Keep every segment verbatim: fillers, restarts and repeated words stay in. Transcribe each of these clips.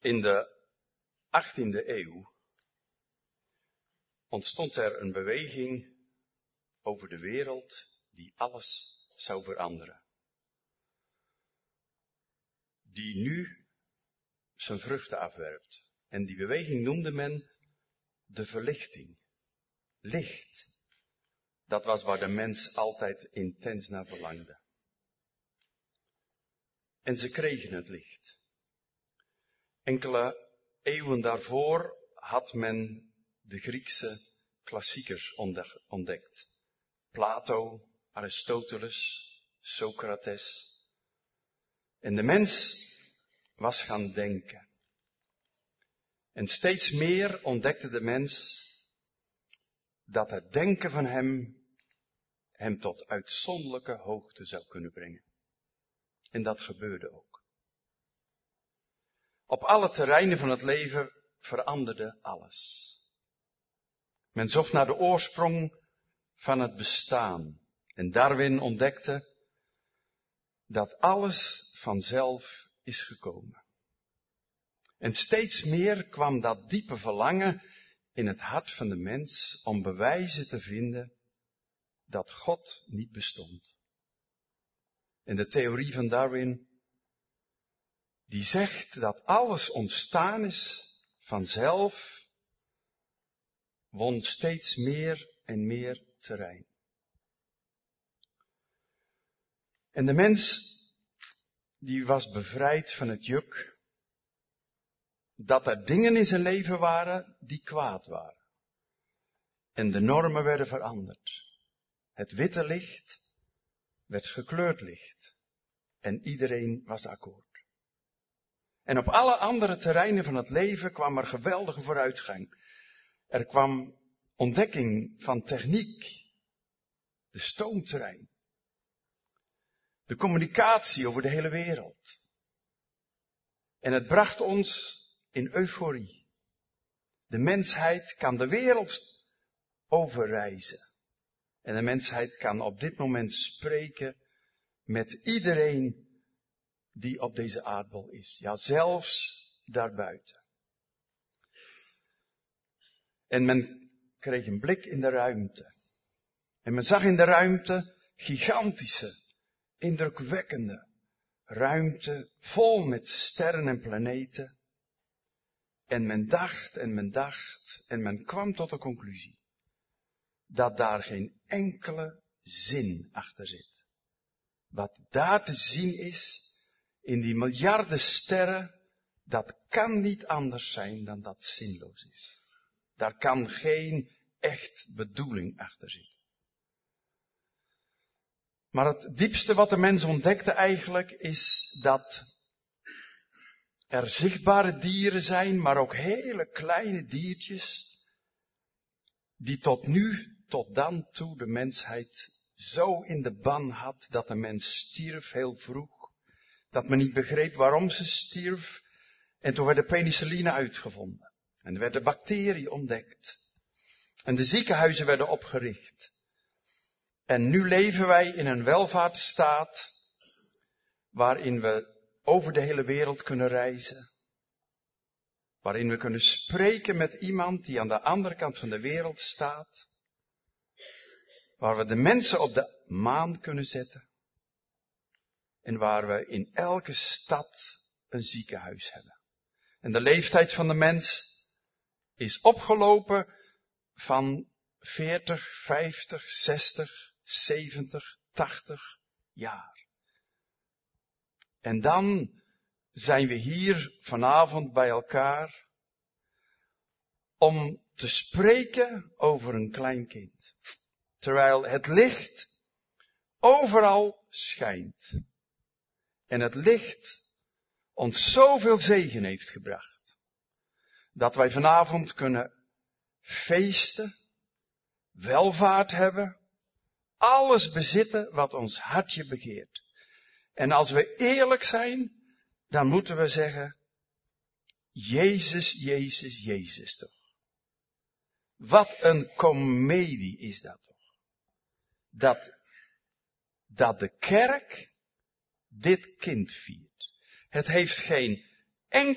In de achttiende eeuw ontstond er een beweging over de wereld die alles zou veranderen. Die nu zijn vruchten afwerpt. En die beweging noemde men de verlichting. Licht. Dat was waar de mens altijd intens naar verlangde. En ze kregen het licht. Enkele eeuwen daarvoor had men de Griekse klassiekers ontdekt. Plato, Aristoteles, Socrates. En de mens was gaan denken. En steeds meer ontdekte de mens dat het denken van hem hem tot uitzonderlijke hoogte zou kunnen brengen. En dat gebeurde ook. Op alle terreinen van het leven veranderde alles. Men zocht naar de oorsprong van het bestaan. En Darwin ontdekte dat alles vanzelf is gekomen. En steeds meer kwam dat diepe verlangen in het hart van de mens om bewijzen te vinden dat God niet bestond. En de theorie van Darwin, die zegt dat alles ontstaan is vanzelf, won steeds meer en meer terrein. En de mens, die was bevrijd van het juk dat er dingen in zijn leven waren die kwaad waren. En de normen werden veranderd. Het witte licht werd gekleurd licht. En iedereen was akkoord. En op alle andere terreinen van het leven kwam er geweldige vooruitgang. Er kwam ontdekking van techniek. De stoomtrein. De communicatie over de hele wereld. En het bracht ons in euforie. De mensheid kan de wereld overreizen. En de mensheid kan op dit moment spreken met iedereen die op deze aardbol is. Ja, zelfs daarbuiten. En men kreeg een blik in de ruimte. En men zag in de ruimte gigantische, indrukwekkende ruimte vol met sterren en planeten. En men dacht en men dacht en men kwam tot de conclusie dat daar geen enkele zin achter zit. Wat daar te zien is in die miljarden sterren, dat kan niet anders zijn dan dat zinloos is. Daar kan geen echt bedoeling achter zitten. Maar het diepste wat de mens ontdekte eigenlijk is dat er zichtbare dieren zijn, maar ook hele kleine diertjes, die tot nu, tot dan toe de mensheid zo in de ban had dat de mens stierf heel vroeg, dat men niet begreep waarom ze stierf. En toen werd de penicilline uitgevonden. En er werd de bacterie ontdekt. En de ziekenhuizen werden opgericht. En nu leven wij in een welvaartsstaat waarin we over de hele wereld kunnen reizen. Waarin we kunnen spreken met iemand die aan de andere kant van de wereld staat. Waar we de mensen op de maan kunnen zetten. En waar we in elke stad een ziekenhuis hebben. En de leeftijd van de mens is opgelopen van veertig, vijftig, zestig, zeventig, tachtig jaar. En dan zijn we hier vanavond bij elkaar om te spreken over een klein kind. Terwijl het licht overal schijnt. En het licht ons zoveel zegen heeft gebracht. Dat wij vanavond kunnen feesten, welvaart hebben, alles bezitten wat ons hartje begeert. En als we eerlijk zijn, dan moeten we zeggen, Jezus, Jezus, Jezus toch. Wat een komedie is dat toch. Dat, dat de kerk dit kind viert. Het heeft geen enkele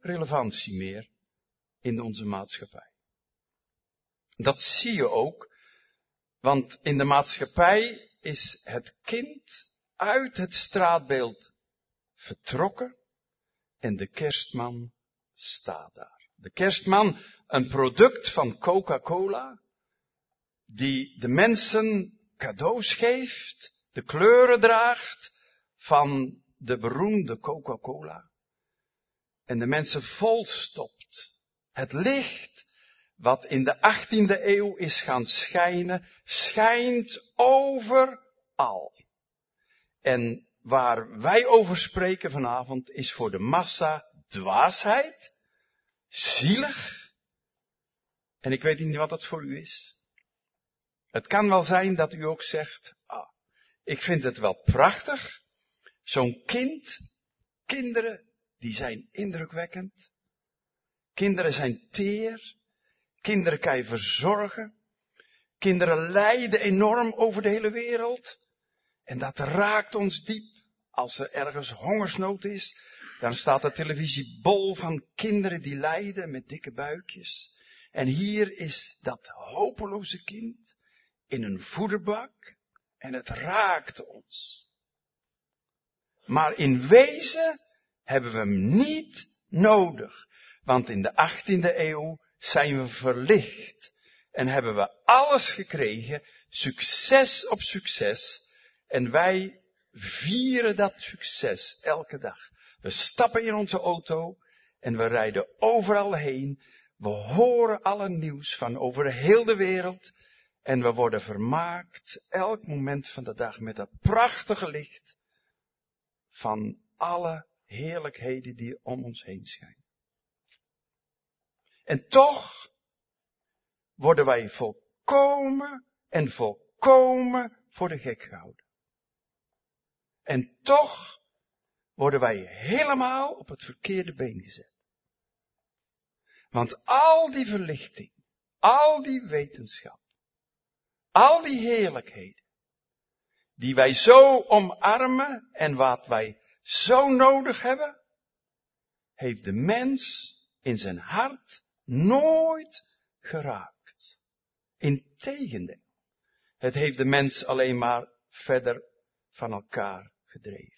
relevantie meer in onze maatschappij. Dat zie je ook, want in de maatschappij is het kind uit het straatbeeld vertrokken en de kerstman staat daar. De kerstman, een product van Coca-Cola, die de mensen cadeaus geeft, de kleuren draagt van de beroemde Coca-Cola. En de mensen volstopt. Het licht wat in de achttiende eeuw is gaan schijnen, schijnt overal. En waar wij over spreken vanavond is voor de massa dwaasheid, zielig. En ik weet niet wat het voor u is. Het kan wel zijn dat u ook zegt, ah, ik vind het wel prachtig. Zo'n kind, kinderen, die zijn indrukwekkend. Kinderen zijn teer. Kinderen kan je verzorgen. Kinderen lijden enorm over de hele wereld. En dat raakt ons diep. Als er ergens hongersnood is, dan staat de televisie bol van kinderen die lijden met dikke buikjes. En hier is dat hopeloze kind in een voederbak en het raakt ons. Maar in wezen hebben we hem niet nodig, want in de achttiende eeuw zijn we verlicht en hebben we alles gekregen, succes op succes, en wij vieren dat succes elke dag. We stappen in onze auto en we rijden overal heen. We horen alle nieuws van over heel de wereld. En we worden vermaakt elk moment van de dag met dat prachtige licht van alle heerlijkheden die om ons heen schijnen. En toch worden wij volkomen en volkomen voor de gek gehouden. En toch worden wij helemaal op het verkeerde been gezet. Want al die verlichting, al die wetenschap, al die heerlijkheden, die wij zo omarmen en wat wij zo nodig hebben, heeft de mens in zijn hart nooit geraakt. Integendeel, het heeft de mens alleen maar verder van elkaar gedreven.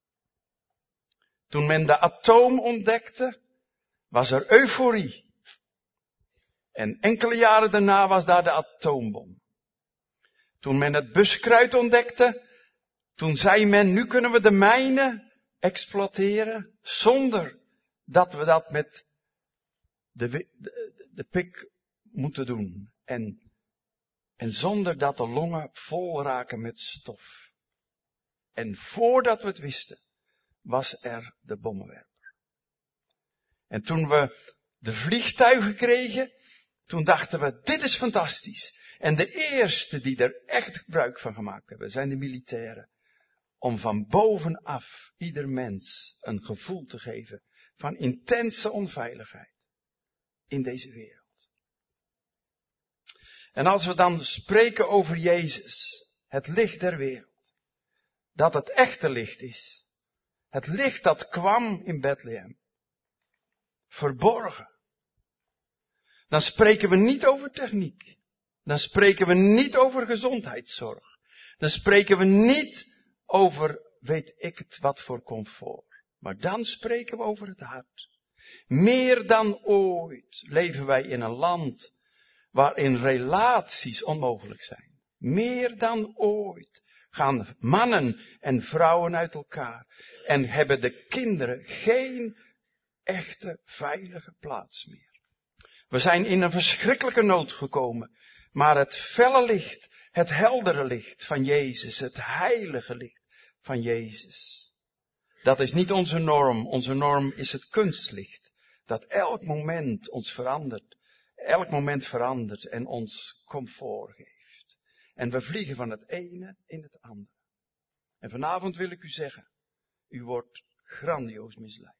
Toen men de atoom ontdekte, was er euforie. En enkele jaren daarna was daar de atoombom. Toen men het buskruid ontdekte, toen zei men, nu kunnen we de mijnen exploiteren, zonder dat we dat met de, de, de pik moeten doen. En, en zonder dat de longen vol raken met stof. En voordat we het wisten, was er de bommenwerper. En toen we de vliegtuigen kregen, toen dachten we, dit is fantastisch. En de eerste die er echt gebruik van gemaakt hebben, zijn de militairen. Om van bovenaf ieder mens een gevoel te geven van intense onveiligheid in deze wereld. En als we dan spreken over Jezus, het licht der wereld, dat het echte licht is. Het licht dat kwam in Bethlehem. Verborgen. Dan spreken we niet over techniek. Dan spreken we niet over gezondheidszorg. Dan spreken we niet over weet ik het wat voor comfort. Maar dan spreken we over het hart. Meer dan ooit leven wij in een land waarin relaties onmogelijk zijn. Meer dan ooit gaan mannen en vrouwen uit elkaar en hebben de kinderen geen echte veilige plaats meer. We zijn in een verschrikkelijke nood gekomen, maar het felle licht, het heldere licht van Jezus, het heilige licht van Jezus, dat is niet onze norm. Onze norm is het kunstlicht, dat elk moment ons verandert, elk moment verandert en ons comfort geeft. En we vliegen van het ene in het andere. En vanavond wil ik u zeggen, u wordt grandioos misleid.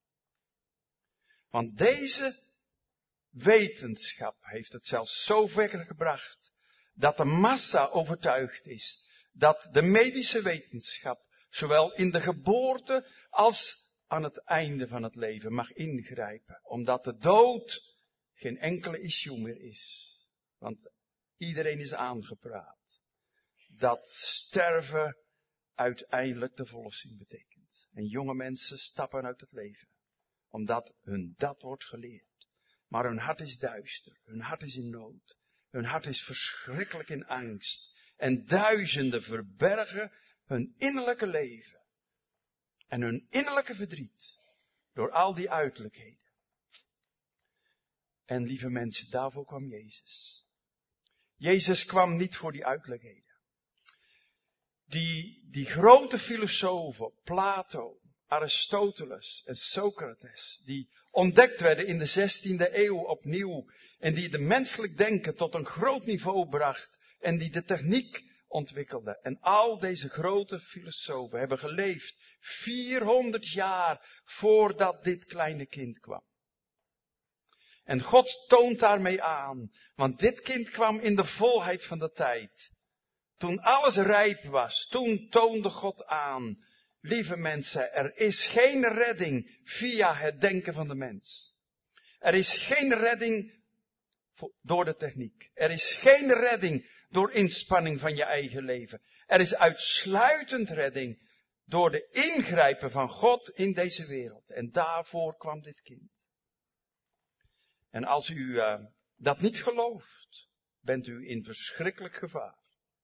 Want deze wetenschap heeft het zelfs zo ver gebracht, dat de massa overtuigd is, dat de medische wetenschap, zowel in de geboorte als aan het einde van het leven mag ingrijpen. Omdat de dood geen enkele issue meer is. Want iedereen is aangepraat. Dat sterven uiteindelijk de verlossing betekent. En jonge mensen stappen uit het leven. Omdat hun dat wordt geleerd. Maar hun hart is duister. Hun hart is in nood. Hun hart is verschrikkelijk in angst. En duizenden verbergen hun innerlijke leven. En hun innerlijke verdriet. Door al die uiterlijkheden. En lieve mensen, daarvoor kwam Jezus. Jezus kwam niet voor die uiterlijkheden. Die, die grote filosofen, Plato, Aristoteles en Socrates, die ontdekt werden in de zestiende eeuw opnieuw en die de menselijk denken tot een groot niveau bracht en die de techniek ontwikkelde. En al deze grote filosofen hebben geleefd vierhonderd jaar voordat dit kleine kind kwam. En God toont daarmee aan, want dit kind kwam in de volheid van de tijd. Toen alles rijp was, toen toonde God aan, lieve mensen, er is geen redding via het denken van de mens. Er is geen redding door de techniek. Er is geen redding door inspanning van je eigen leven. Er is uitsluitend redding door de ingrijpen van God in deze wereld. En daarvoor kwam dit kind. En als u uh, dat niet gelooft, bent u in verschrikkelijk gevaar.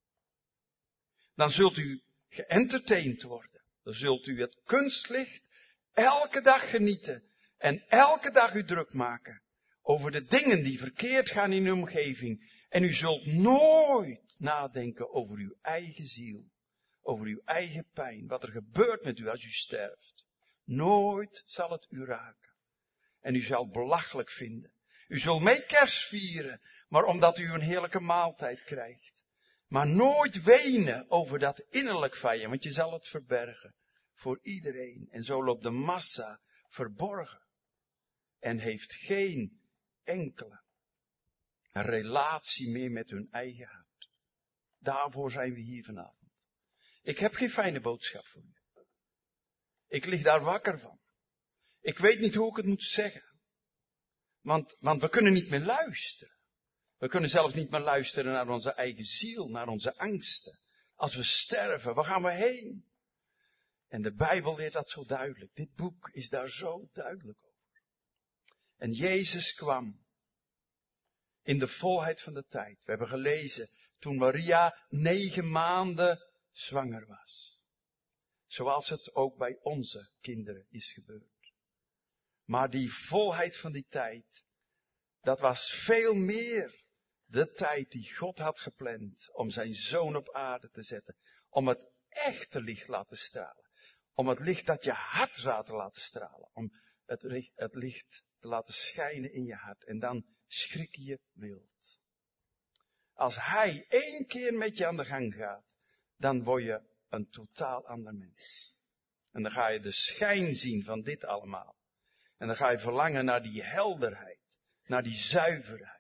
Dan zult u geëntertained worden. Dan zult u het kunstlicht elke dag genieten. En elke dag u druk maken over de dingen die verkeerd gaan in uw omgeving. En u zult nooit nadenken over uw eigen ziel. Over uw eigen pijn. Wat er gebeurt met u als u sterft. Nooit zal het u raken. En u zal het belachelijk vinden. U zult mee kerst vieren, maar omdat u een heerlijke maaltijd krijgt. Maar nooit wenen over dat innerlijk van je, want je zal het verbergen voor iedereen. En zo loopt de massa verborgen. En heeft geen enkele relatie meer met hun eigen hart. Daarvoor zijn we hier vanavond. Ik heb geen fijne boodschap voor u. Ik lig daar wakker van. Ik weet niet hoe ik het moet zeggen. Want, want we kunnen niet meer luisteren. We kunnen zelfs niet meer luisteren naar onze eigen ziel, naar onze angsten. Als we sterven, waar gaan we heen? En de Bijbel leert dat zo duidelijk. Dit boek is daar zo duidelijk over. En Jezus kwam in de volheid van de tijd. We hebben gelezen toen Maria negen maanden zwanger was. Zoals het ook bij onze kinderen is gebeurd. Maar die volheid van die tijd, dat was veel meer de tijd die God had gepland om zijn zoon op aarde te zetten. Om het echte licht laten stralen. Om het licht dat je hart laten laten stralen. Om het, het licht te laten schijnen in je hart. En dan schrik je wild. Als hij één keer met je aan de gang gaat, dan word je een totaal ander mens. En dan ga je de schijn zien van dit allemaal. En dan ga je verlangen naar die helderheid, naar die zuiverheid.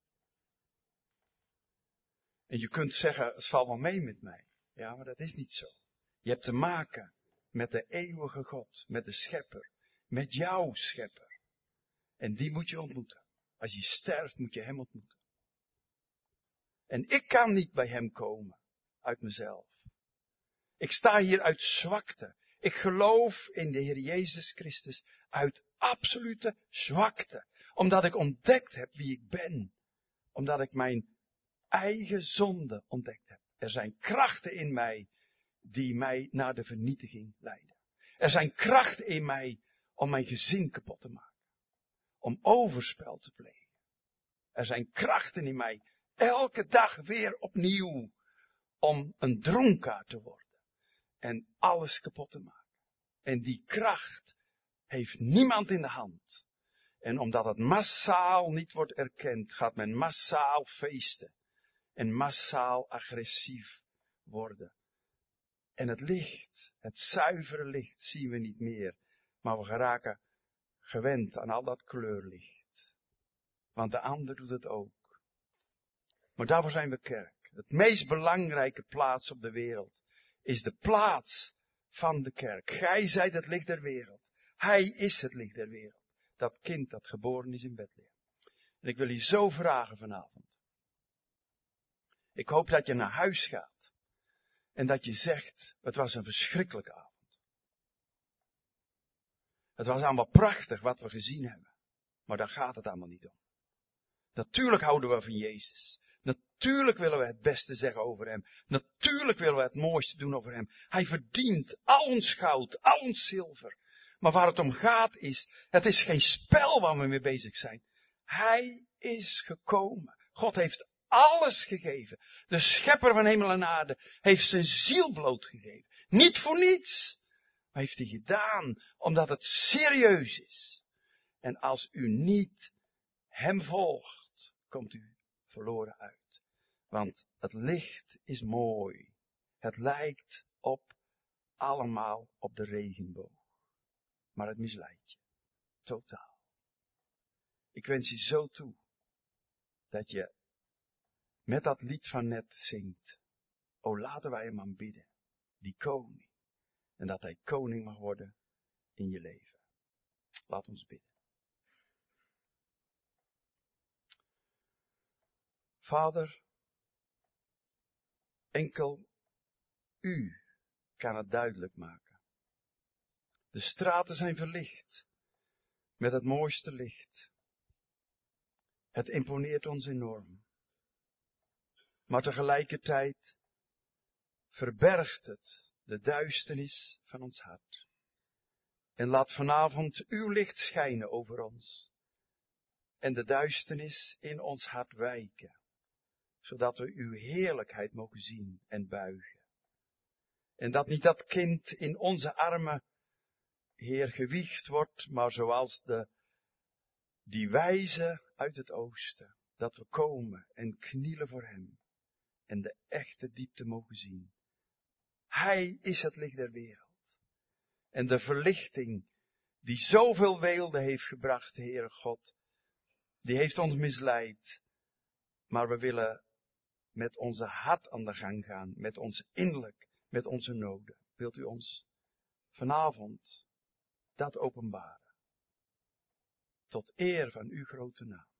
En je kunt zeggen, het valt wel mee met mij. Ja, maar dat is niet zo. Je hebt te maken met de eeuwige God, met de schepper, met jouw schepper. En die moet je ontmoeten. Als je sterft moet je hem ontmoeten. En ik kan niet bij hem komen, uit mezelf. Ik sta hier uit zwakte. Ik geloof in de Heer Jezus Christus uit absolute zwakte. Omdat ik ontdekt heb wie ik ben. Omdat ik mijn eigen zonde ontdekt heb. Er zijn krachten in mij die mij naar de vernietiging leiden. Er zijn krachten in mij om mijn gezin kapot te maken. Om overspel te plegen. Er zijn krachten in mij elke dag weer opnieuw om een dronkaard te worden. En alles kapot te maken. En die kracht heeft niemand in de hand. En omdat het massaal niet wordt erkend, gaat men massaal feesten. En massaal agressief worden. En het licht, het zuivere licht, zien we niet meer. Maar we geraken gewend aan al dat kleurlicht. Want de ander doet het ook. Maar daarvoor zijn we kerk. Het meest belangrijke plaats op de wereld is de plaats van de kerk. Gij zijt het licht der wereld. Hij is het licht der wereld. Dat kind dat geboren is in Bethlehem. En ik wil je zo vragen vanavond. Ik hoop dat je naar huis gaat. En dat je zegt, het was een verschrikkelijke avond. Het was allemaal prachtig wat we gezien hebben. Maar daar gaat het allemaal niet om. Natuurlijk houden we van Jezus. Natuurlijk willen we het beste zeggen over hem. Natuurlijk willen we het mooiste doen over hem. Hij verdient al ons goud, al ons zilver. Maar waar het om gaat is, het is geen spel waar we mee bezig zijn. Hij is gekomen. God heeft alles gegeven. De schepper van hemel en aarde heeft zijn ziel blootgegeven. Niet voor niets. Maar heeft hij gedaan omdat het serieus is. En als u niet hem volgt, komt u verloren uit. Want het licht is mooi. Het lijkt op allemaal op de regenboog. Maar het misleidt je. Totaal. Ik wens je zo toe. Dat je met dat lied van net zingt. O laten wij hem aanbidden. Die koning. En dat hij koning mag worden in je leven. Laat ons bidden. Vader, enkel u kan het duidelijk maken. De straten zijn verlicht met het mooiste licht. Het imponeert ons enorm. Maar tegelijkertijd verbergt het de duisternis van ons hart. En laat vanavond uw licht schijnen over ons. En de duisternis in ons hart wijken. Zodat we uw heerlijkheid mogen zien en buigen. En dat niet dat kind in onze armen, Heer, gewiegd wordt, maar zoals de, die wijze uit het oosten. Dat we komen en knielen voor hem. En de echte diepte mogen zien. Hij is het licht der wereld. En de verlichting die zoveel weelde heeft gebracht, Heere God, die heeft ons misleid. Maar we willen met onze hart aan de gang gaan, met ons innerlijk, met onze noden. Wilt u ons vanavond dat openbaren? Tot eer van uw grote naam.